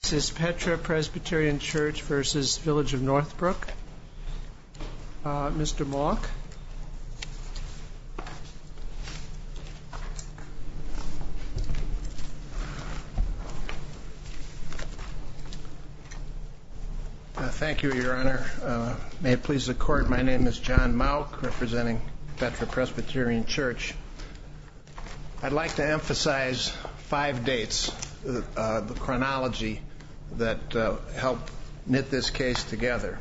This is Petra Presbyterian Church versus Village of Northbrook. Mr. Mauck. Thank you, Your Honor. May it please the Court, my name is John Mauck, representing Petra Presbyterian Church. I'd like to emphasize 5 dates, the chronology that helped knit this case together.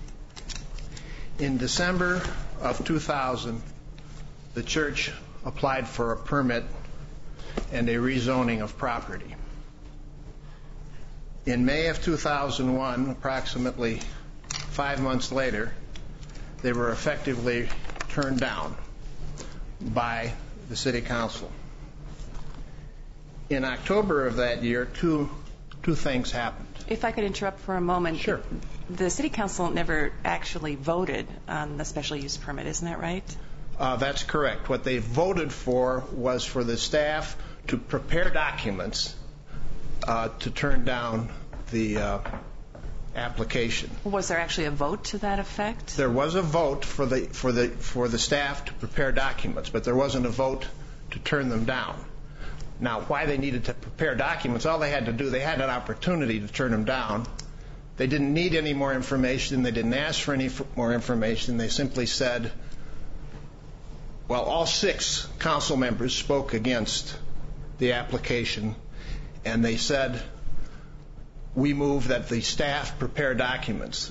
In December of 2000, the church applied for a permit and a rezoning of property. In May of 2001, approximately 5 months later, they were effectively turned down by the City Council. In October of that year, two things happened. If I could interrupt for a moment. Sure. The City Council never actually voted on the special use permit, isn't that right? That's correct. What they voted for was for the staff to prepare documents to turn down the application. Was there actually a vote to that effect? There was a vote for the staff to prepare documents, but there wasn't a vote to turn them down. Now, why they needed to prepare documents, all they had to do, they had an opportunity to turn them down. They didn't need any more information. They didn't ask for any more information. They simply said, well, all 6 council members spoke against the application, and they said, we move that the staff prepare documents,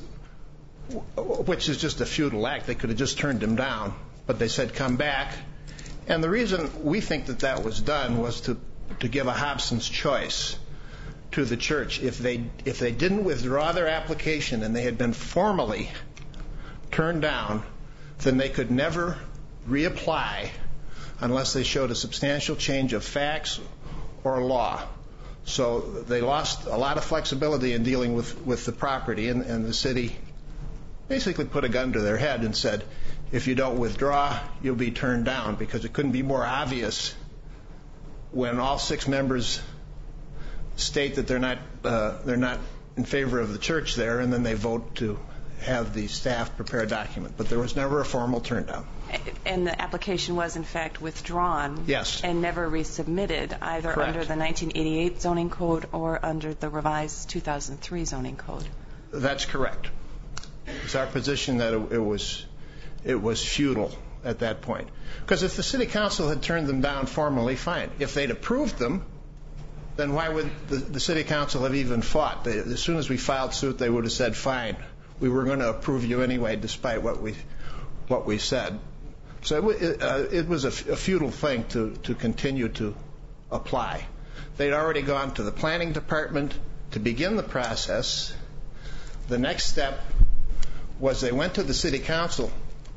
which is just a futile act. They could have just turned them down, but they said, come back. And the reason we think that was done was to give a Hobson's choice to the church. If they didn't withdraw their application and they had been formally turned down, then they could never reapply unless they showed a substantial change of facts or law. So they lost a lot of flexibility in dealing with the property, and the city basically put a gun to their head and said, if you don't withdraw, you'll be turned down, because it couldn't be more obvious when all 6 members state that they're not in favor of the church there, and then they vote to have the staff prepare a document. But there was never a formal turn down. And the application was, in fact, withdrawn. Yes. And never resubmitted, either Correct. under the 1988 zoning code or under the revised 2003 zoning code. That's correct. It's our position that it was futile at that point. Because if the City Council had turned them down formally, fine. If they'd approved them, then why would the City Council have even fought? As soon as we filed suit, they would have said, fine, we were going to approve you anyway, despite what we said. So it was a futile thing to continue to apply. They'd already gone to the planning department to begin the process. The next step was they went to the City Council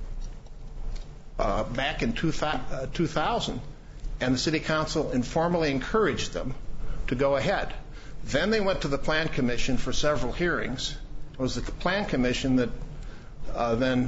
back in 2000, and the City Council informally encouraged them to go ahead. Then they went to the Plan Commission for several hearings. It was the Plan Commission that then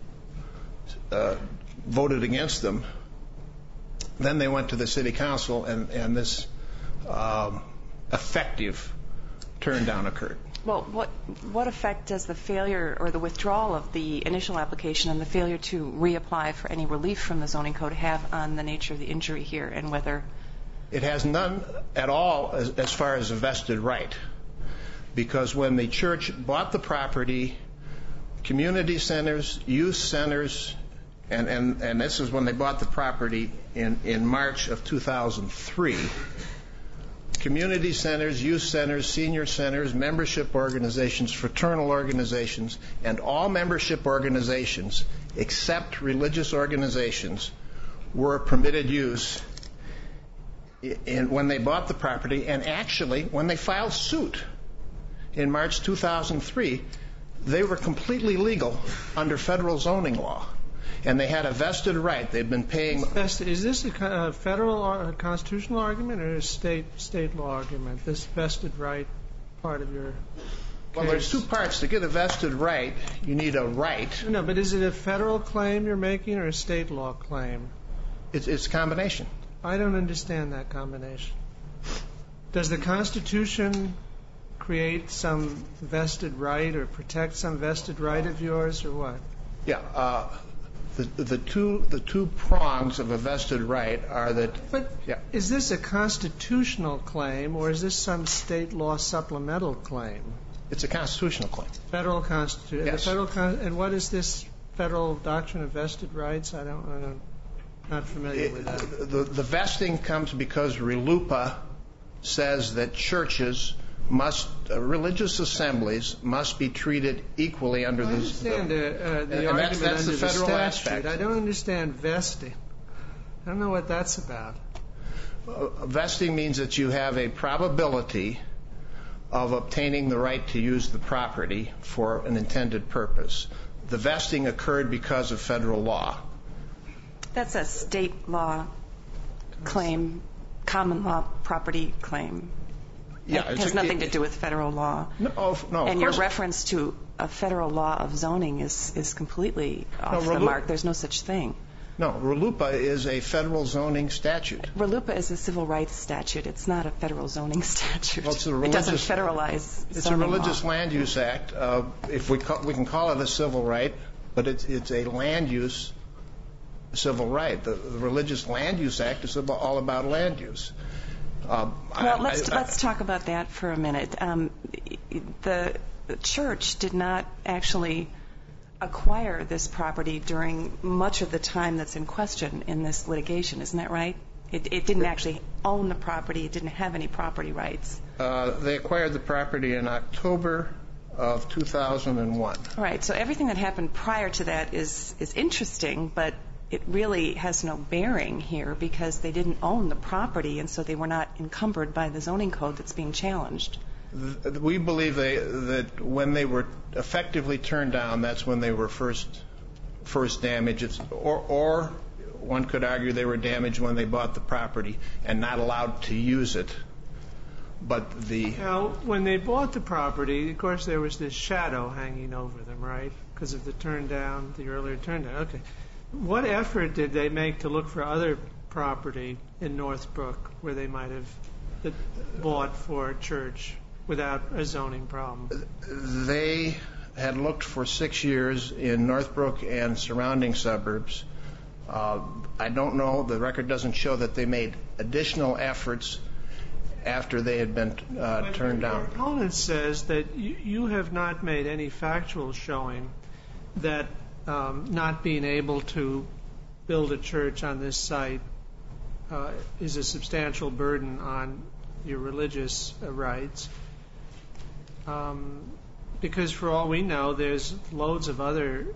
voted against them. Then they went to the City Council, and this effective turn down occurred. Well, what effect does the failure or the withdrawal of the initial application and the failure to reapply for any relief from the zoning code have on the nature of the injury here, and whether? It has none at all as far as a vested right, because when the church bought the property, community centers, youth centers, and this is when they bought the property in March of 2003, community centers, youth centers, senior centers, membership organizations, fraternal organizations, and all membership organizations except religious organizations were permitted use when they bought the property. And actually, when they filed suit in March 2003, they were completely legal under federal zoning law, and they had a vested right. They'd been paying. Is this a federal or constitutional argument or a state law argument? This vested right part of your case? Well, there's 2 parts. To get a vested right, you need a right. No, but is it a federal claim you're making or a state law claim? It's a combination. I don't understand that combination. Does the Constitution create some vested right or protect some vested right of yours, or what? Yeah. The two prongs of a vested right are that. But is this a constitutional claim, or is this some state law supplemental claim? It's a constitutional claim. Federal constitution. Yes. And what is this federal doctrine of vested rights? I'm not familiar with that. The vesting comes because RLUIPA says that religious assemblies must be treated equally under this. I understand the argument that's under the federal statute. aspect. I don't understand vesting. I don't know what that's about. Vesting means that you have a probability of obtaining the right to use the property for an intended purpose. The vesting occurred because of federal law. That's a state law claim, common law property claim. Yeah, it has nothing to do with federal law. No. And your reference to a federal law of zoning is completely off the mark. There's no such thing. No, RLUIPA is a federal zoning statute. RLUIPA is a civil rights statute. It's not a federal zoning statute. Well, it doesn't federalize. It's a religious land use act. If we can call it a civil right, but it's a land use civil right. The Religious Land Use Act is all about land use. Let's talk about that for a minute. The church did not actually acquire this property during much of the time that's in question in this litigation. Isn't that right? It didn't actually own the property. It didn't have any property rights. They acquired the property in October of 2001. Right. So everything that happened prior to that is interesting, but it really has no bearing here because they didn't own the property, and so they were not encumbered by the zoning code that's being challenged. We believe that when they were effectively turned down, that's when they were first damaged. Or one could argue they were damaged when they bought the property and not allowed to use it. But Now, when they bought the property, of course, there was this shadow hanging over them, right? Because of the earlier turn down. Okay. What effort did they make to look for other property in Northbrook where they might have bought for a church without a zoning problem? They had looked for 6 years in Northbrook and surrounding suburbs. I don't know. The record doesn't show that they made additional efforts after they had been turned down. Your opponent says that you have not made any factual showing that not being able to build a church on this site is a substantial burden on your religious rights. Because for all we know, there's loads of other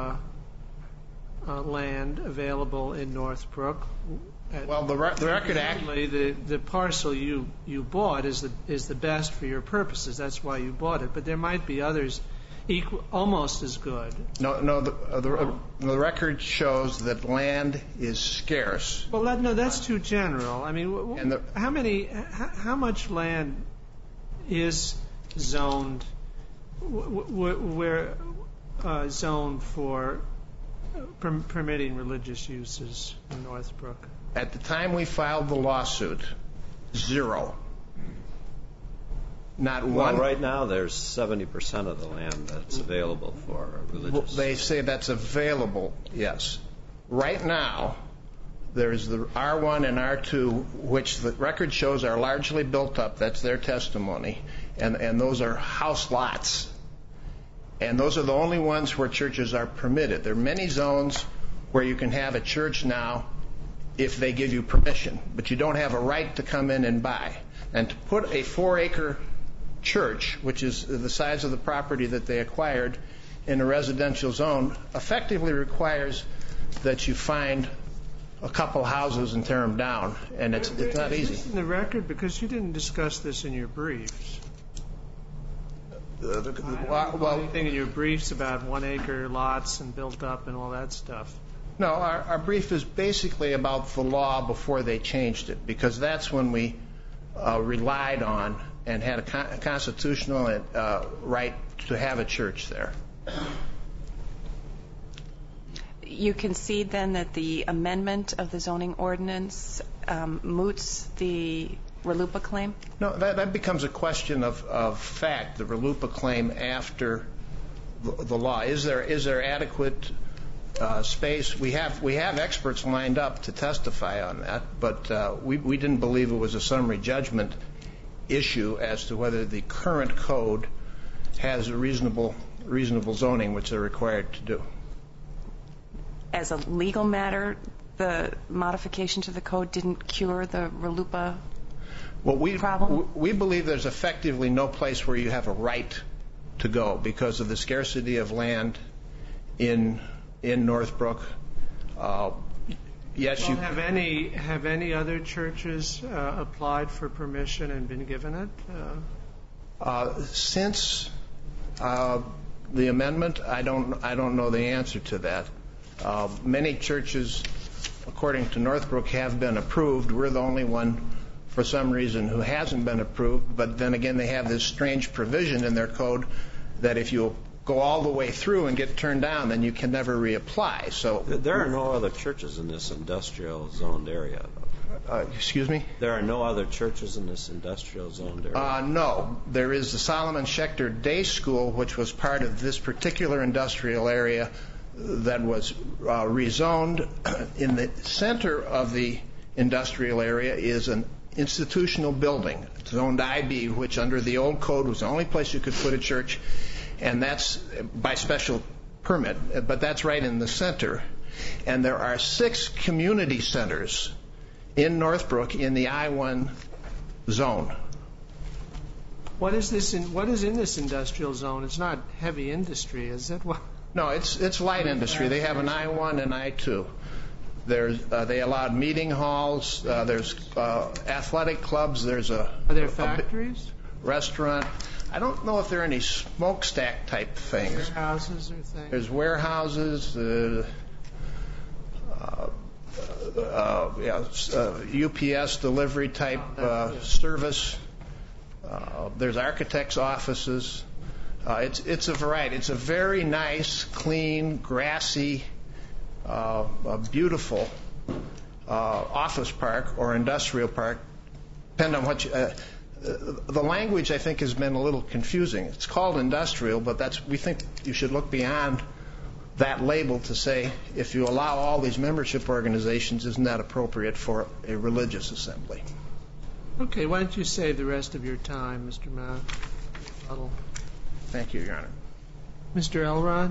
land available in Northbrook. Well, the record actually the parcel you bought is the best for your purposes. That's why you bought it. But there might be others almost as good. No. The record shows that land is scarce. Well, that's too general. I mean, how much land is zoned? Where zoned for permitting religious uses in Northbrook? At the time we filed the lawsuit, 0. Not one. Well, right now there's 70% of the land that's available for religious. They say that's available, yes. Right now, there's the R1 and R2, which the record shows are largely built up. That's their testimony. And those are house lots. And those are the only ones where churches are permitted. There are many zones where you can have a church now if they give you permission, but you don't have a right to come in and buy. And to put a 4-acre church, which is the size of the property that they acquired, in a residential zone, effectively requires that you find a couple houses and tear them down, and it's not easy. Is this in the record? Because you didn't discuss this in your briefs. Anything in your briefs about 1-acre lots and built up and all that stuff? No, our brief is basically about the law before they changed it, because that's when we relied on and had a constitutional right to have a church there. You concede then that the amendment of the zoning ordinance moots the RLUIPA claim? No, that becomes a question of fact, the RLUIPA claim after the law. Is there adequate space? We have experts lined up to testify on that, but we didn't believe it was a summary judgment issue as to whether the current code has a reasonable zoning, which they're required to do. As a legal matter, the modification to the code didn't cure the RLUIPA problem? We believe there's effectively no place where you have a right to go because of the scarcity of land in Northbrook. Yes, have any other churches applied for permission and been given it? Since the amendment, I don't know the answer to that. Many churches, according to Northbrook, have been approved. We're the only one, for some reason, who hasn't been approved. But then again, they have this strange provision in their code that if you go all the way through and get turned down, then you can never reapply. So there are no other churches in this industrial zoned area. Excuse me? There are no other churches in this industrial zoned area. No, there is the Solomon Schechter Day School, which was part of this particular industrial area that was rezoned. In the center of the industrial area is an institutional building, zoned IB, which under the old code was the only place you could put a church, and that's by special permit, but that's right in the center. And there are 6 community centers in Northbrook in the I-1 zone. What is in this industrial zone? It's not heavy industry, is it? No, it's light industry. They have an I-1 and I-2. They allowed meeting halls. There's athletic clubs. Are there factories? Restaurant. I don't know if there are any smokestack type things. Warehouses or things? There's warehouses. UPS delivery type service. There's architects' offices. It's a variety. It's a very nice, clean, grassy, beautiful office park or industrial park. Depending on what the language, I think, has been a little confusing. It's called industrial, but we think you should look beyond that label to say, if you allow all these membership organizations, isn't that appropriate for a religious assembly? Okay, why don't you save the rest of your time, Mr. Mount? Thank you, Your Honor. Mr. Elrod?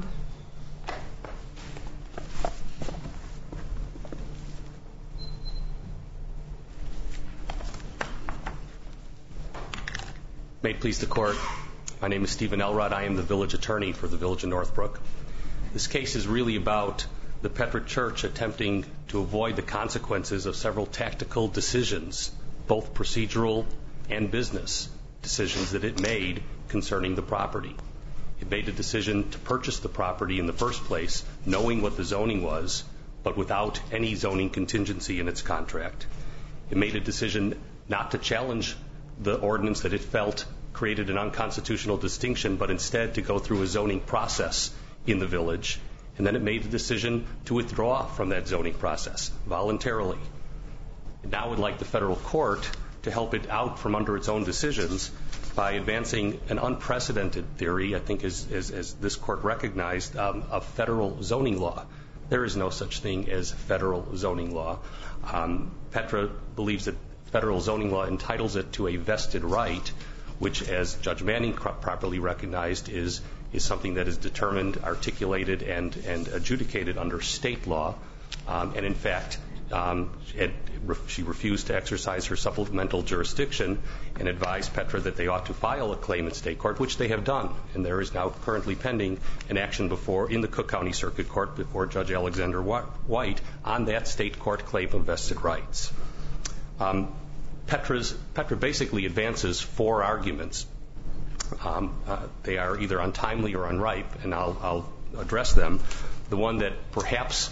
May it please the Court, my name is Stephen Elrod. I am the village attorney for the Village of Northbrook. This case is really about the Petra Church attempting to avoid the consequences of several tactical decisions, both procedural and business decisions that it made concerning the property. It made a decision to purchase the property in the first place, knowing what the zoning was, but without any zoning contingency in its contract. It made a decision not to challenge the ordinance that it felt created an unconstitutional distinction, but instead to go through a zoning process in the village. And then it made the decision to withdraw from that zoning process voluntarily. It now would like the federal court to help it out from under its own decisions by advancing an unprecedented theory, I think as this court recognized, of federal zoning law. There is no such thing as federal zoning law. Petra believes that federal zoning law entitles it to a vested right, which, as Judge Manning properly recognized, is something that is determined, articulated, and adjudicated under state law. And in fact, she refused to exercise her supplemental jurisdiction and advised Petra that they ought to file a claim in state court, which they have done. And there is now currently pending an action in the Cook County Circuit Court before Judge Alexander White on that state court claim of vested rights. Petra basically advances 4 arguments. They are either untimely or unripe, and I'll address them. The one that perhaps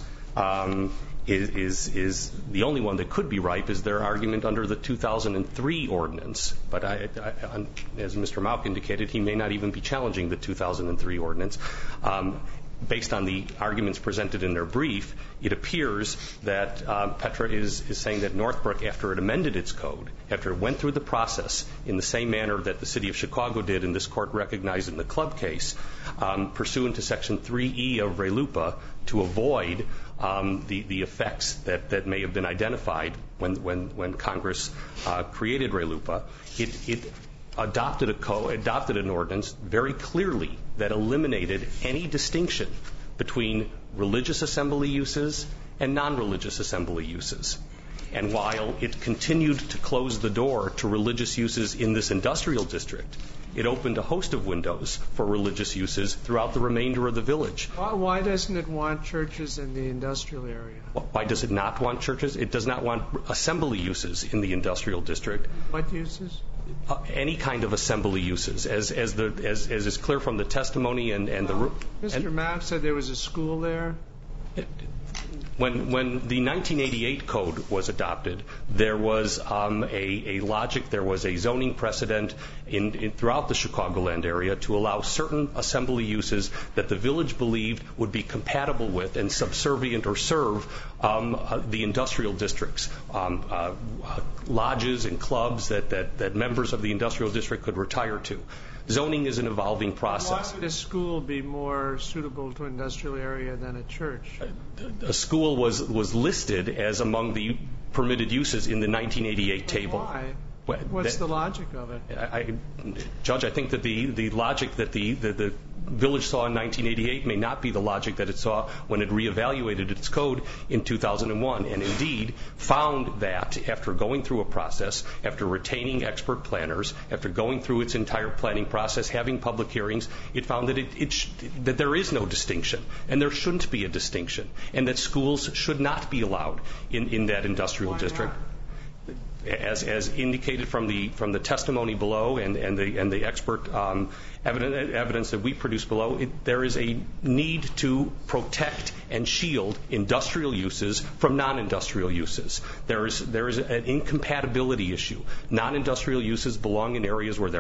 is the only one that could be ripe is their argument under the 2003 ordinance. But as Mr. Mauck indicated, he may not even be challenging the 2003 ordinance. based on the arguments presented in their brief, it appears that Petra is saying that Northbrook, after it amended its code, after it went through the process in the same manner that the City of Chicago did and this court recognized in the Club case, pursuant to Section 3E of RLUIPA, to avoid the effects that may have been identified when Congress created RLUIPA, it adopted an ordinance very clearly that eliminated any distinction between religious assembly uses and non-religious assembly uses. And while it continued to close the door to religious uses in this industrial district, it opened a host of windows for religious uses throughout the remainder of the village. Why doesn't it want churches in the industrial area? Why does it not want churches? It does not want assembly uses in the industrial district. What uses? Any kind of assembly uses, as is clear from the testimony and the. Mr. Mapp said there was a school there. When the 1988 code was adopted, there was a logic, there was a zoning precedent throughout the Chicagoland area to allow certain assembly uses that the village believed would be compatible with and subservient or serve the industrial districts, lodges and clubs that members of the industrial district could retire to. Zoning is an evolving process. Why would a school be more suitable to an industrial area than a church? A school was listed as among the permitted uses in the 1988 table. Why? What's the logic of it? Judge, I think that the logic that the village saw in 1988 may not be the logic that it saw when it reevaluated its code in 2001, and indeed found that after going through a process, after retaining expert planners, after going through its entire planning process, having public hearings, it found that that there is no distinction, and there shouldn't be a distinction, and that schools should not be allowed in that industrial district. As indicated from the testimony below and the expert evidence that we produced below, there is a need to protect and shield industrial uses from non-industrial uses. There is an incompatibility issue. Non-industrial uses belong in areas where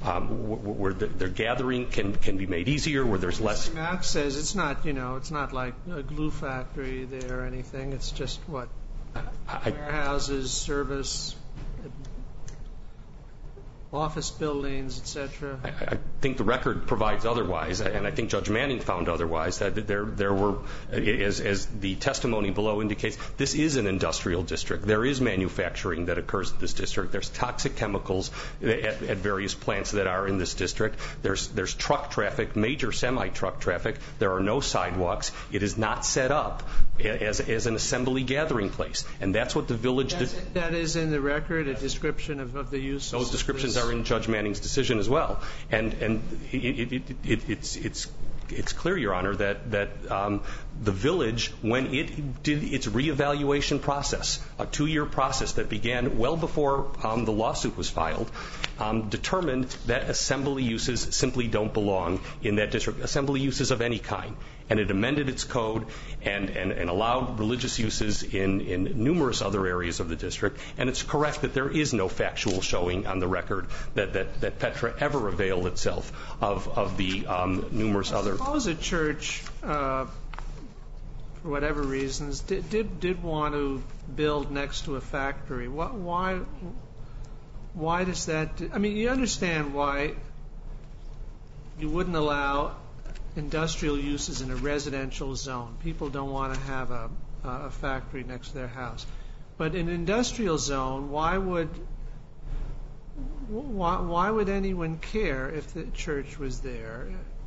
their gathering can be made easier, where there's less. Mr. Mack says it's not like a glue factory there or anything. It's just what? Warehouses, service, office buildings, etc. I think the record provides otherwise, and I think Judge Manning found otherwise, that there were, as the testimony below indicates, this is an industrial district. There is manufacturing that occurs in this district. There's toxic chemicals at various plants that are in this district. There's truck traffic, major semi-truck traffic. There are no sidewalks. It is not set up as an assembly gathering place, and that's what the village did. That is in the record, a description of the use. Those descriptions are in Judge Manning's decision as well, and it's clear, Your Honor, that the village, when it did its reevaluation process, a 2-year process that began well before the lawsuit was filed, determined that assembly uses simply don't belong in that district, assembly uses of any kind. And it amended its code and allowed religious uses in numerous other areas of the district. And it's correct that there is no factual showing on the record that Petra ever availed itself of the numerous other. Suppose a church, for whatever reasons, did want to build next to a factory. Why does that? I mean, you understand why you wouldn't allow industrial uses in a residential zone. People don't want to have a factory next to their house. But in an industrial zone, why would anyone care if the church was there?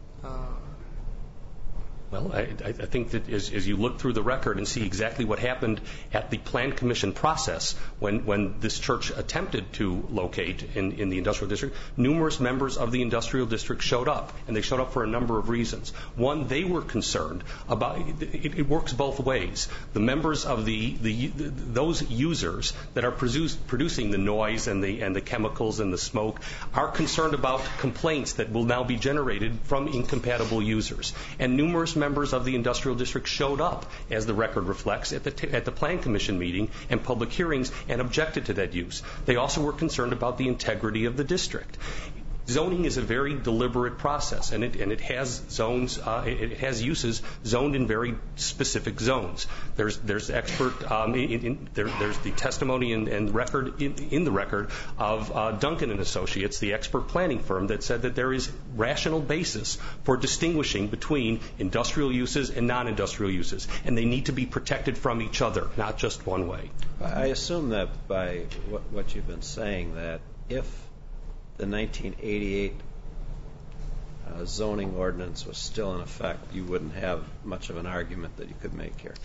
Well, I think that as you look through the record and see exactly what happened at the Plan Commission process when this church attempted to locate in the industrial district, numerous members of the industrial district showed up, and they showed up for a number of reasons. One, they were concerned about it works both ways. The members of those users that are producing the noise and the chemicals and the smoke are concerned about complaints that will now be generated from incompatible users. And numerous members of the industrial district showed up, as the record reflects, at the Plan Commission meeting and public hearings and objected to that use. They also were concerned about the integrity of the district. Zoning is a very deliberate process, and it has zones, it has uses zoned in very specific zones. There's expert, there's the testimony and record in the record of Duncan and Associates, the expert planning firm, that said that there is rational basis for distinguishing between industrial uses and non-industrial uses, and they need to be protected from each other, not just one way. I assume that by what you've been saying, that if the 1988 zoning ordinance was still in effect, you wouldn't have much of an argument that you could make here.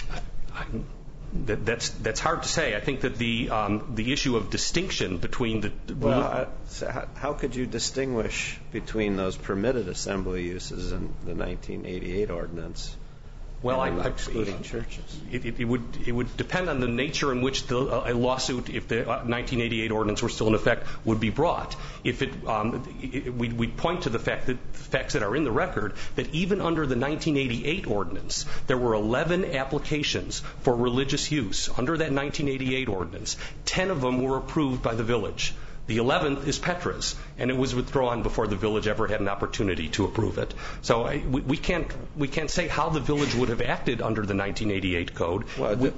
That's hard to say. I think that the issue of distinction between the how could you distinguish between those permitted assembly uses in the 1988 ordinance? Well, excluding churches. It would depend on the nature in which a lawsuit, if the 1988 ordinance were still in effect, would be brought. If we'd point to the facts that are in the record, that even under the 1988 ordinance, there were 11 applications for religious use under that 1988 ordinance. 10 of them were approved by the village. The 11th is Petra's, and it was withdrawn before the village ever had an opportunity to approve it. So we can't say how the village would have acted under the 1988 code. Well,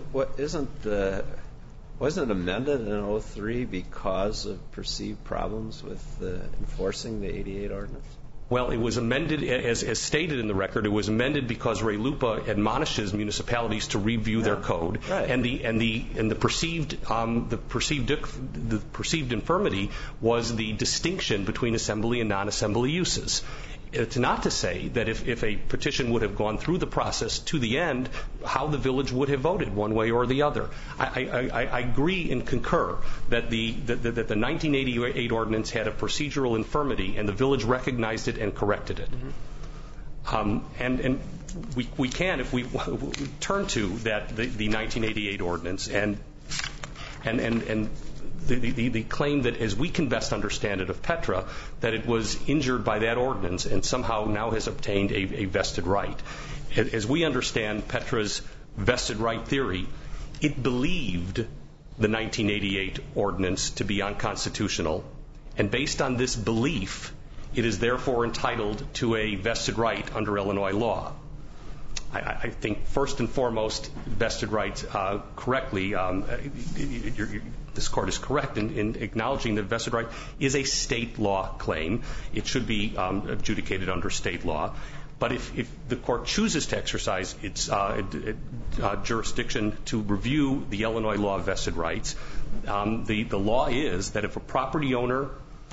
wasn't it amended in 2003 because of perceived problems with enforcing the 88 ordinance? Well, it was amended, as stated in the record, it was amended because Ray Lupa admonishes municipalities to review their code, right. and the perceived infirmity was the distinction between assembly and non-assembly uses. It's not to say that if a petition would have gone through the process to the end, how the village would have voted one way or the other. I agree and concur that the 1988 ordinance had a procedural infirmity, and the village recognized it and corrected it. And we can, if we turn to the 1988 ordinance and the claim that, as we can best understand it of Petra, that it was injured by that ordinance and somehow now has obtained a vested right. As we understand Petra's vested right theory, it believed the 1988 ordinance to be unconstitutional, and based on this belief, it is therefore entitled to a vested right under Illinois law. I think first and foremost, vested rights correctly, this court is correct in acknowledging that vested right is a state law claim. It should be adjudicated under state law. But if the court chooses to exercise its jurisdiction to review the Illinois law of vested rights, the law is that if a property owner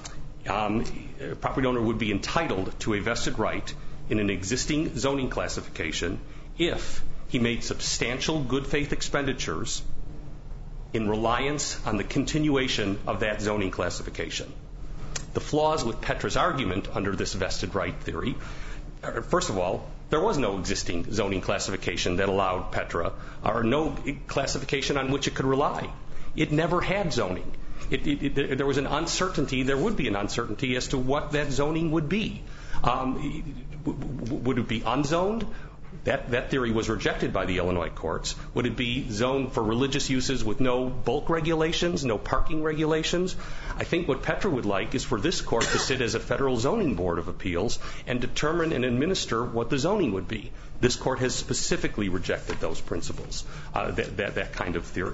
would be entitled to a vested right in an existing zoning classification if he made substantial good faith expenditures in reliance on the continuation of that zoning classification. The flaws with Petra's argument under this vested right theory, first of all, there was no existing zoning classification that allowed Petra, or no classification on which it could rely. It never had zoning. There was an uncertainty, there would be an uncertainty as to what that zoning would be. Would it be unzoned? That theory was rejected by the Illinois courts. Would it be zoned for religious uses with no bulk regulations, no parking regulations? I think what Petra would like is for this court to sit as a federal zoning board of appeals and determine and administer what the zoning would be. This court has specifically rejected those principles, that kind of theory.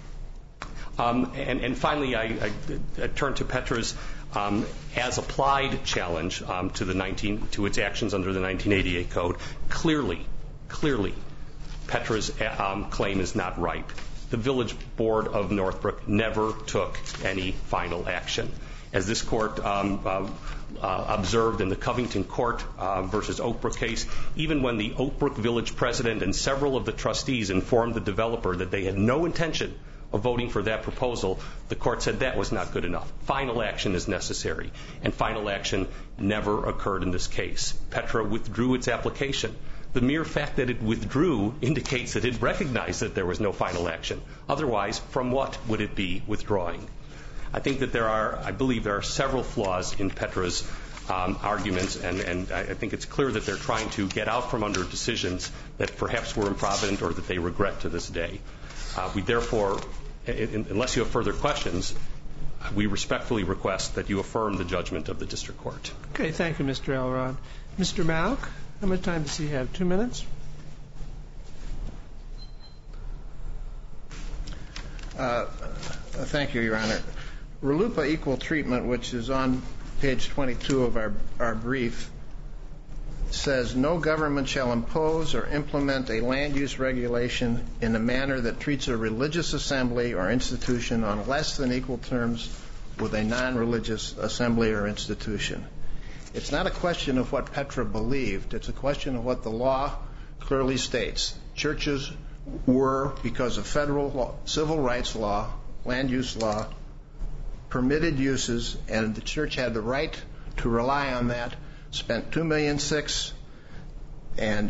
And finally, I turn to Petra's as-applied challenge to its actions under the 1988 code. Clearly, Petra's claim is not ripe. The Village Board of Northbrook never took any final action. As this court observed in the Covington Court versus Oakbrook case, even when the Oakbrook Village president and several of the trustees informed the developer that they had no intention of voting for that proposal, the court said that was not good enough. Final action is necessary, and final action never occurred in this case. Petra withdrew its application. The mere fact that it withdrew indicates that it recognized that there was no final action. Otherwise, from what would it be withdrawing? I think that I believe there are several flaws in Petra's arguments, and I think it's clear that they're trying to get out from under decisions that perhaps were improvident or that they regret to this day. We therefore, unless you have further questions, we respectfully request that you affirm the judgment of the district court. Okay, thank you, Mr. Elrod. Mr. Malk, how much time does he have? 2 minutes? Thank you, Your Honor. RLUIPA equal treatment, which is on page 22 of our brief, says no government shall impose or implement a land use regulation in a manner that treats a religious assembly or institution on less than equal terms with a non-religious assembly or institution. It's not a question of what Petra believed. It's a question of what the law clearly states. Churches were, because of federal law, civil rights law, land use law, permitted uses, and the church had the right to rely on that, spent $2.6 million and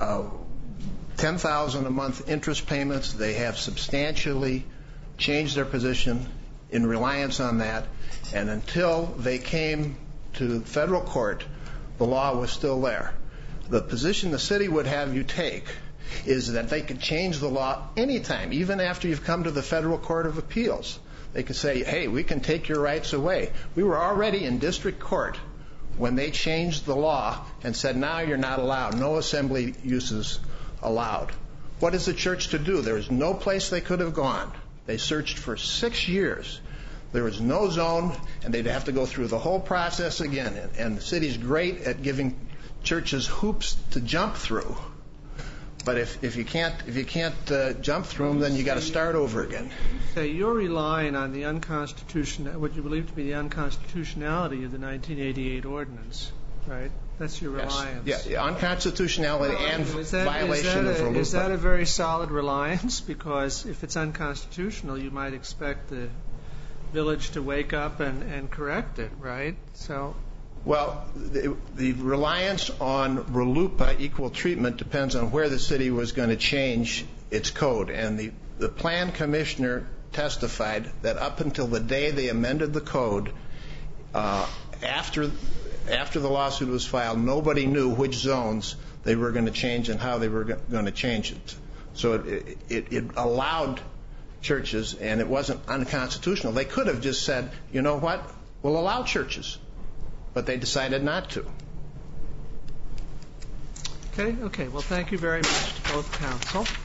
$10,000 a month interest payments. They have substantially changed their position in reliance on that, and until they came to federal court, the law was still there. The position the city would have you take is that they could change the law anytime, even after you've come to the Federal Court of Appeals. They could say, hey, we can take your rights away. We were already in district court when they changed the law and said, now you're not allowed, no assembly uses allowed. What is the church to do? There is no place they could have gone. They searched for 6 years. There was no zone, and they'd have to go through the whole process again. And the city's great at giving churches hoops to jump through. But if you can't jump through them, then you got to start over again. So you're relying on the what you believe to be the unconstitutionality of the 1988 ordinance, right? That's your reliance. Yes. Yeah, unconstitutionality and violation of RLUIPA. Is that a very solid reliance? Because if it's unconstitutional, you might expect the village to wake up and correct it, right? So. Well, the reliance on RLUIPA equal treatment depends on where the city was going to change its code. And the plan commissioner testified that up until the day they amended the code, after the lawsuit was filed, nobody knew which zones they were going to change and how they were going to change it. So it allowed churches, and it wasn't unconstitutional. They could have just said, you know what, we'll allow churches. But they decided not to. Okay. Well, thank you very much to both counsel.